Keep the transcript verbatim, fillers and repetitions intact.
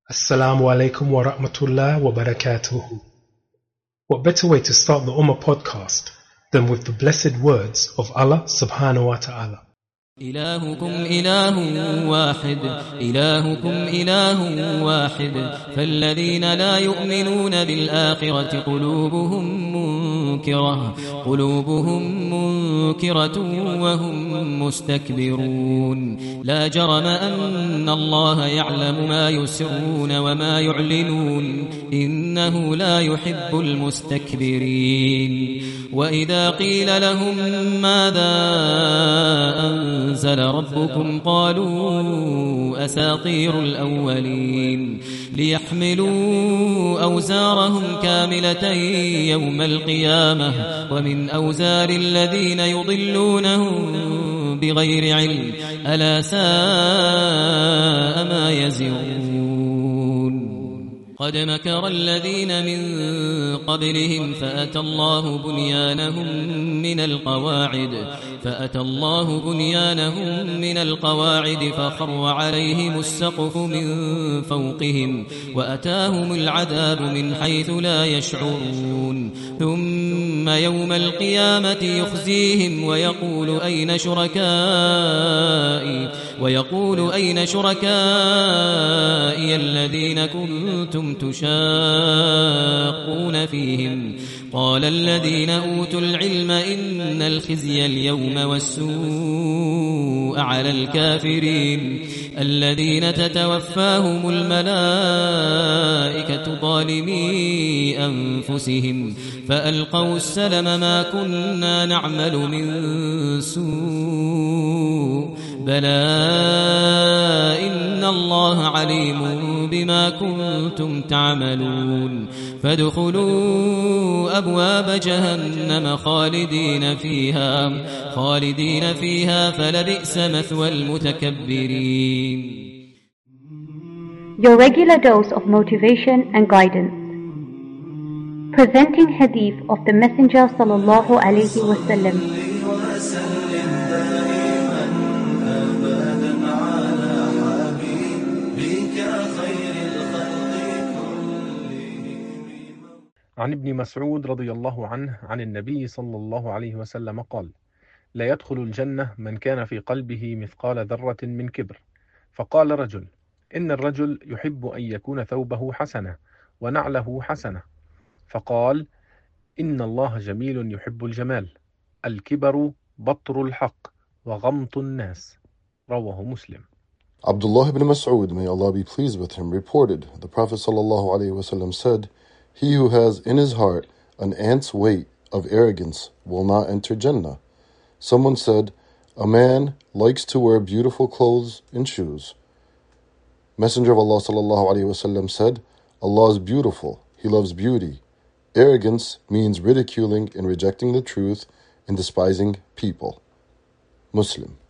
Assalamu alaikum wa rahmatullah wa barakatuhu. What better way to start the Ummah podcast than with the blessed words of Allah subhanahu wa ta'ala. إلهكم إله واحد إلهكم إله واحد فالذين لا يؤمنون بالآخرة قلوبهم منكرة قلوبهم منكرة وهم مستكبرون لا جرم أن الله يعلم ما يسرون وما يعلنون إنه لا يحب المستكبرين وإذا قيل لهم ماذا أنزل أنزل ربكم قالوا أساطير الأولين ليحملوا أوزارهم كاملة يوم القيامة ومن أوزار الذين يضلونهم بغير علم ألا ساء ما يزرون قد مكر الذين من قبلهم فأتى الله بنيانهم من القواعد فأتى الله بنيانهم من القواعد فخر عليهم السقف من فوقهم وأتاهم العذاب من حيث لا يشعرون ثم يوم القيامة يخزيهم ويقول أين شركائي ويقول أين شركائي الذين كنتم تشاقون فيهم قال الذين أوتوا العلم إن الخزي اليوم والسوء على الكافرين الذين تتوفاهم الملائكة ظالمي أنفسهم فألقوا السلم ما كنا نعمل من سوء بلى إن الله عليم بما كنتم تعملون فادخلوا أبواب جهنم خالدين فيها خالدين فيها فلبئس مثوى المتكبرين. Your regular dose of motivation and guidance. Presenting hadith of the Messenger sallallahu alaihi wasallam. عن ابن مسعود رضي الله عنه عن النبي صلى الله عليه وسلم قال: لا يدخل الجنة من كان في قلبه مثقال ذرة من كبر. فقال رجل: إن الرجل يحب أن يكون ثوبه حسنة ونعله حسنة. فقال: إن الله جميل يحب الجمال. الكبر بطر الحق وغمط الناس. رواه مسلم. Abdullah ibn Mas'ud, may Allah be pleased with him, reported, the Prophet sallallahu alaihi wasallam said, he who has in his heart an ant's weight of arrogance will not enter Jannah. Someone said, a man likes to wear beautiful clothes and shoes. Messenger of Allah sallallahu alaihi wasallam said, Allah is beautiful, He loves beauty. Arrogance means ridiculing and rejecting the truth and despising people. Muslim.